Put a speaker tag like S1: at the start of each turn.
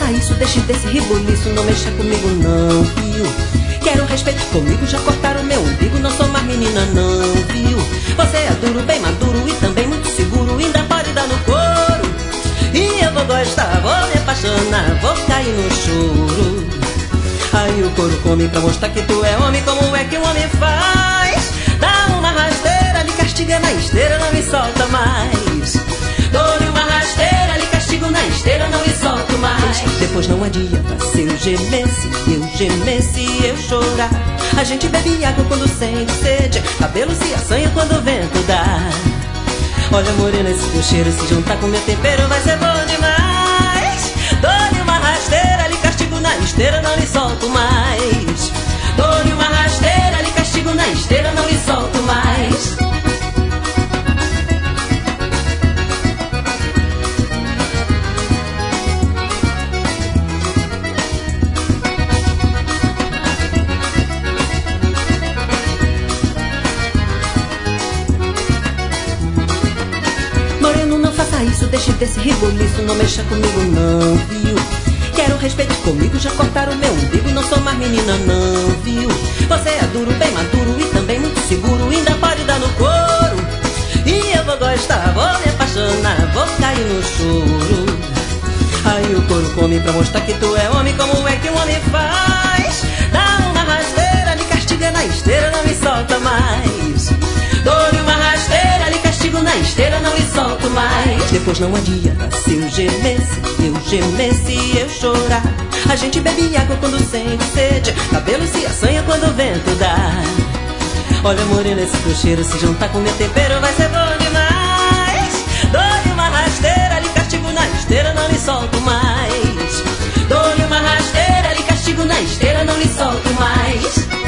S1: faça isso, deixe desse ribuliço, não mexa comigo não, viu? Quero respeito comigo, já cortaram meu umbigo, não sou mais menina não, viu? Você é duro, bem maduro e também muito seguro, ainda pode dar no couro. E eu vou gostar, vou me apaixonar, vou cair no choro. Aí o couro come pra mostrar que tu é homem, como é que um homem faz? Dá uma rasteira, lhe castiga na esteira, não me solta mais. Dou-lhe uma rasteira, lhe castigo na esteira, não me solto mais. Depois não adianta se eu gemesse e eu chorar. A gente bebe água quando sente sede, cabelo se assanha quando o vento dá. Olha morena, esse teu cheiro se juntar com meu tempero vai ser bom demais. Dou-lhe uma rasteira, lhe castigo na esteira, não lhe solto mais. Dou-lhe uma rasteira, lhe castigo na esteira, não lhe solto mais. Isso, deixe desse ribuliço, não mexa comigo não, viu? Quero respeito comigo, já cortaram meu umbigo, não sou mais menina não, viu? Você é duro, bem maduro e também muito seguro, ainda pode dar no couro. E eu vou gostar, vou me apaixonar, vou cair no choro. Aí o couro come pra mostrar que tu é homem, como é que um homem faz? Dá uma rasteira, lhe castiga na esteira, não me solta mais. Dou-lhe uma rasteira, lhe castigo na esteira, não lhe solto mais. Depois não adianta se eu gemesse e eu chorar. A gente bebe água quando sente sede, cabelo se assanha quando o vento dá. Olha morena, esse teu cheiro se juntar com meu tempero vai ser bom demais. Dou-lhe uma rasteira, lhe castigo na esteira, não lhe solto mais. Dou-lhe uma rasteira, lhe castigo na esteira, não lhe solto mais.